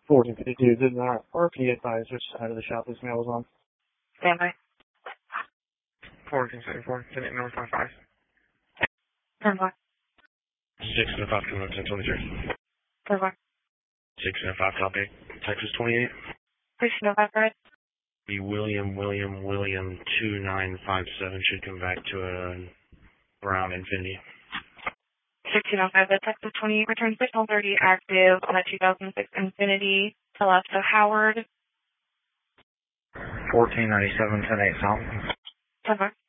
1452 did not RP advise which side of the shop this mail was on. Standby. 1474, Senate North 55. 10-4. 6 and a 5, 223. 10-4. 6 and a 5, copy. Texas 28. Please no 5 right. The William 2957 should come back to a Brown Infinity. 1605, the Texas 28 return signal 30 active on a 2006 Infinity to left of Howard. 1497, 10-8 South. 10-4.